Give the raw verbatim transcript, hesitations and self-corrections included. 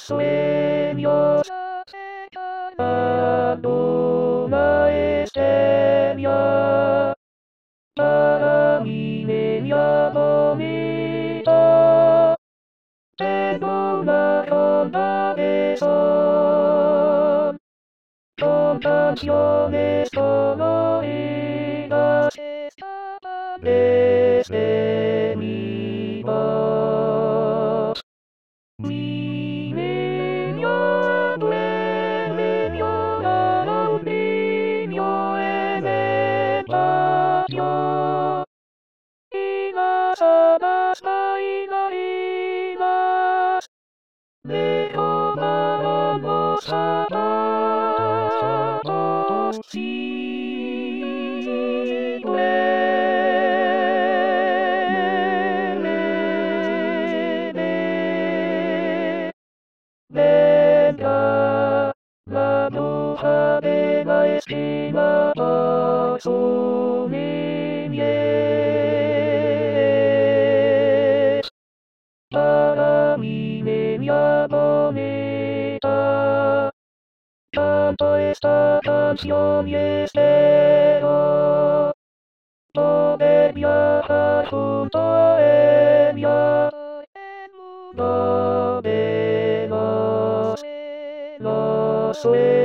sueños abandona Estella. Para mi niña bonita, tengo una ronda de sol, con canciones coloridas desde mi voz. Mi niño duerme, llora un niño en el patio, y las hadas bailarinas le robaron los zapatos. Si duerme, vendrá la bruja de la esquina por su niñez. Para mi niña bonita, canto esta canción y espero poder viajar junto a ella en mundo de los, los sueños.